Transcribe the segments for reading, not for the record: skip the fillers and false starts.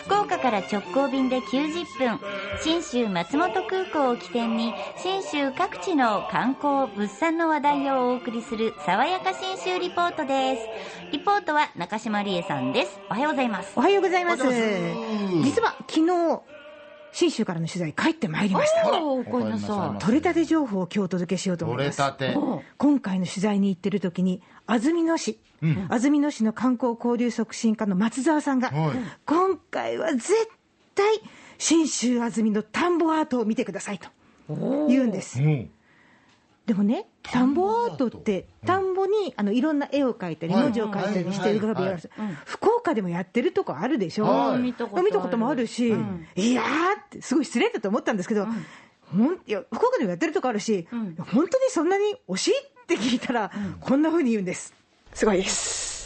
福岡から直行便で90分、信州松本空港を起点に信州各地の観光物産の話題をお送りする爽やか信州リポートです。リポートは中島理恵さんです。おはようございます。 おはようございます。実は昨日信州からの取材帰ってまいりました。 おかえりなさい。 取れたて情報を今日お届けしようと思います。 取れたて。 今回の取材に行ってる時に安曇野市、安曇野市の観光交流促進課の松沢さんが、今回は絶対信州安曇野田んぼアートを見てくださいと言うんです。でもね、田んぼアートって田んぼにいろんな絵を描いたり文字を描いたりしてるから、福岡でもやってるとこあるでしょ。見たこともあるし、いやーってすごい失礼だと思ったんですけど、いや福岡でもやってるとこあるし、本当にそんなに惜しいって聞いたら、こんな風に言うんです。 すごいです。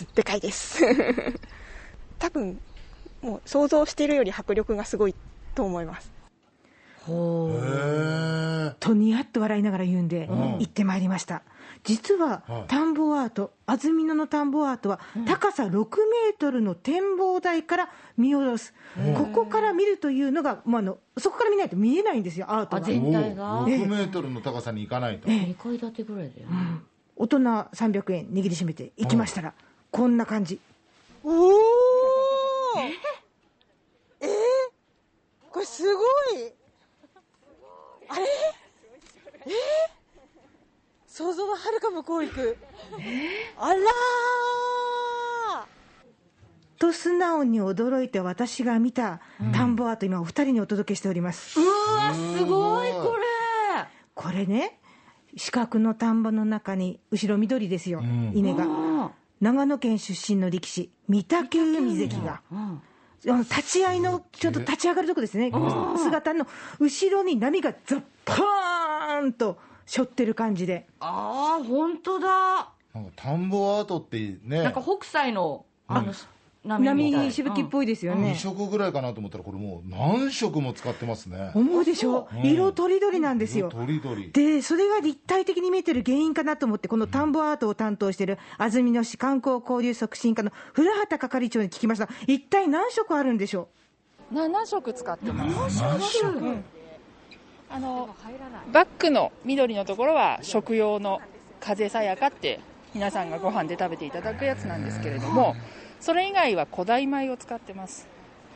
でかいです多分もう想像しているより迫力がすごいと思います。 とニヤッと笑いながら言うんで、行ってまいりました。実は田んぼアート、安曇野の田んぼアートは高さ6メートルの展望台から見下ろす、ここから見るというのが、そこから見ないと見えないんですよ、アートが。 全体が 6メートルの高さに行かないと、 2階建てぐらいだよね。 大人300円握りしめて行きましたら、こんな感じ。 おー、これすごい。あれ、想像のはるか向こう行く。あらーと素直に驚いて私が見た田んぼアート、今お二人にお届けしております。 うわー、すごい。 これね、四角の田んぼの中に後ろ緑ですよ、稲が。長野県出身の力士御嶽海関が、立ち合いのちょっと立ち上がるとこですね、姿の後ろに波がザッパーンと背負ってる感じで。 ああ、本当だ。 なんか田んぼアートってね、 なんか北斎の波しぶきっぽいですよね。 2色ぐらいかなと思ったら、これもう何色も使ってますね。 思うでしょ、色とりどりなんですよ。 とりどりで、それが立体的に見えてる原因かなと思って、この田んぼアートを担当している安曇野市観光交流促進課の古畑係長に聞きました。一体何色あるんでしょう。7色使ってます。 7色、 バックの緑のところは食用の風さやかって皆さんがご飯で食べていただくやつなんですけれども、それ以外は古代米を使ってます。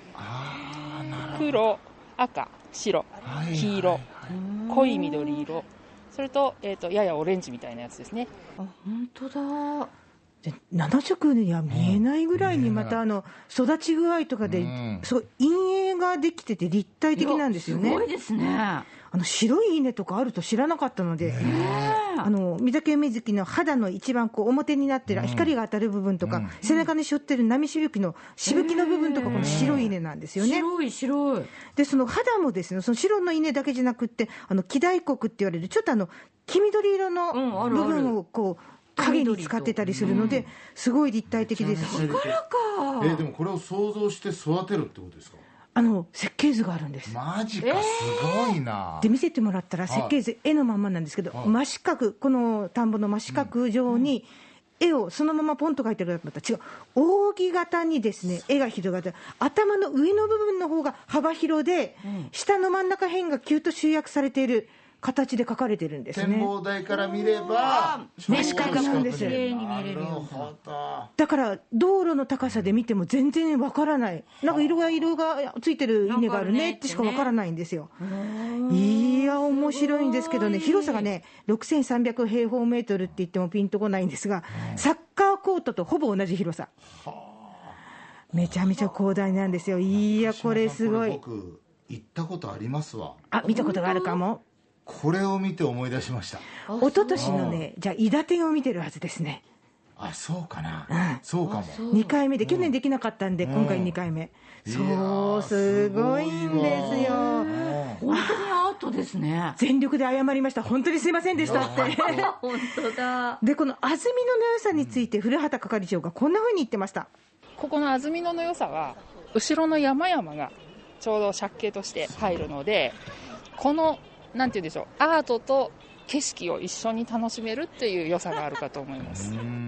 黒、赤、白、黄色、濃い緑色、それと、ややオレンジみたいなやつですね。 あ、本当だ。 で7色には見えないぐらいに、また育ち具合とかで、そう陰影ができてて立体的なんですよね。 すごいですね。 白い稲とかあると知らなかったので、御嶽海関の肌の一番表になってる光が当たる部分とか、背中に背負ってる波しぶきの部分とか、この白い稲なんですよね。 白い。 でその肌もですね、その白の稲だけじゃなくって、黄大黒って言われるちょっと黄緑色の部分をこう影に使ってたりするので、すごい立体的です。 だからか。 でもこれを想像して育てるってことですか？ 設計図があるんです。 マジか、すごいな。 で見せてもらったら、設計図絵のまんまなんですけど、真四角、この田んぼの真四角状に絵をそのままポンと描いてるかと思ったら違う、扇形にですね絵が広がって、頭の上の部分の方が幅広で、下の真ん中辺がキュッと集約されている形で描かれてるんですね。 展望台から見れば真四角なんです。 綺麗に見れるよ。 だから道路の高さで見ても全然わからない、なんか色がついてる稲があるねってしかわからないんですよ。いや面白いんですけどね、広さがね6300平方メートルって言ってもピンとこないんですが、サッカーコートとほぼ同じ広さ、めちゃめちゃ広大なんですよ。いやこれすごい。 僕行ったことありますわ。 見たことがあるかも。 これを見て思い出しました。 一昨年のね、じゃあ伊達天を見てるはずですね。 そうかな、そうかも。 2回目で、去年できなかったんで、今回2回目。そうすごいんですよ。 本当にアートですね。 全力で謝りました。本当にすいませんでしたって本当だ。 でこの安曇野の良さについて古畑係長がこんな風に言ってました。 ここの安曇野の良さは、後ろの山々がちょうど借景として入るので、このなんて言うんでしょう、アートと景色を一緒に楽しめるっていう良さがあるかと思います。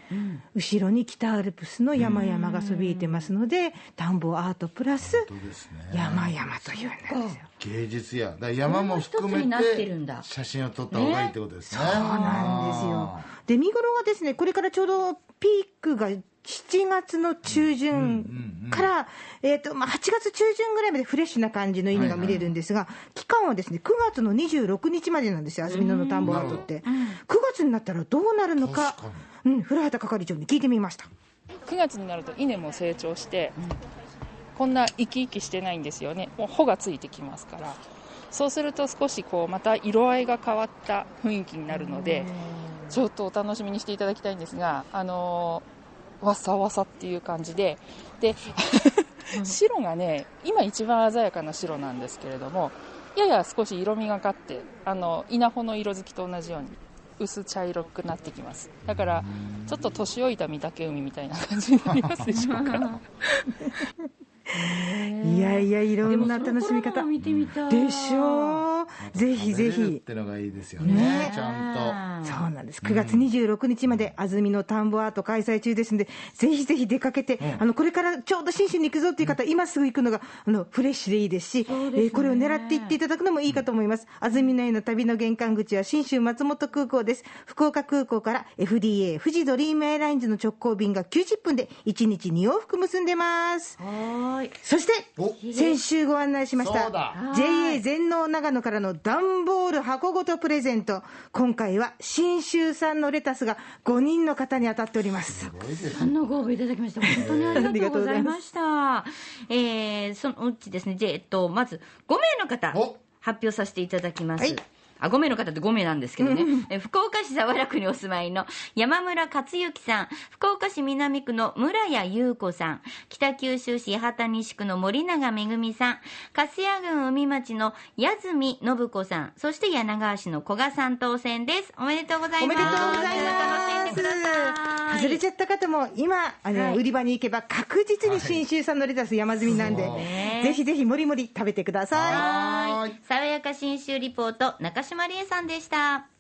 後ろに北アルプスの山々がそびえてますので、田んぼアートプラス山々というんですよ。 芸術や、だから山も含めて写真を撮った方がいいってことですね。 そうなんですよ。で、見頃がですね、これからちょうどピークが7月の中旬から、8月中旬ぐらいまでフレッシュな感じの稲が見れるんですが、期間はですね、9月の26日までなんですよ、安曇野の田んぼアートって。9月になったらどうなるのか、古畑係長に聞いてみました。 9月になると稲も成長して、こんな生き生きしてないんですよね。もう穂がついてきますから、そうすると少しこうまた色合いが変わった雰囲気になるので、ちょっとお楽しみにしていただきたいんですが、わさわさっていう感じで、白がね、今一番鮮やかな白なんですけれども、やや少し色味がかって、稲穂の色づきと同じように薄茶色くなってきます。だからちょっと年老いた御嶽海みたいな感じになりますでしょうか。 いやいや、いろんな楽しみ方でしょう。ぜひぜひってのがいいですよね、ちゃんと。 そうなんです。9月26日まで安曇野田んぼアート開催中ですので、ぜひぜひ出かけて、これからちょうど信州に行くぞっていう方、今すぐ行くのがフレッシュでいいですし、これを狙って行っていただくのもいいかと思います。安曇野への旅の玄関口は信州松本空港です。福岡空港から FDA 富士ドリームエアラインズの直行便が90分で1日2往復結んでます。そして先週ご案内しました JA 全農長野からの段ボール箱ごとプレゼント。今回は信州産のレタスが5人の方に当たっております。 のご応募いただきまして本当にありがとうございました。そのうちですね、まず5名の方発表させていただきます。5名の方って5名なんですけどね、福岡市早良区にお住まいの山村克之さん、福岡市南区の村谷優子さん、北九州市八幡西区の森永めぐみさん、粕谷郡海町の矢住信子さん、そして柳川市の古賀さん当選です。おめでとうございます。 おめでとうございます。 楽しんでください。 外れちゃった方も今売り場に行けば確実に信州産のレタス山積みなんで、ぜひぜひもりもり食べてください。 爽やか信州リポート、中島理恵さんでした。